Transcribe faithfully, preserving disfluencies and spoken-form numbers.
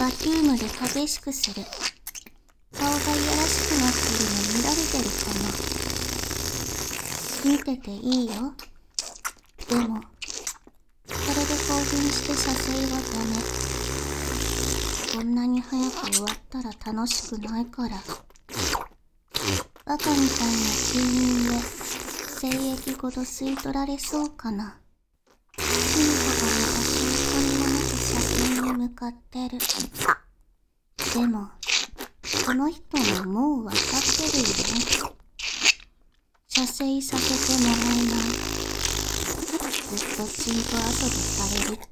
バキュームで激しくする。顔がいやらしくなってるの見られてるかな。見てていいよ。でもこれで興奮して射精はダメ。こんなに早く終わったら楽しくないから。バカみたいな睡眠で精液ごと吸い取られそうかな。金庫が私に人にもなく射精に向かってる。でもこの人ももうわかってるよね。射精させてもらえない。ずっとチート遊びされるって。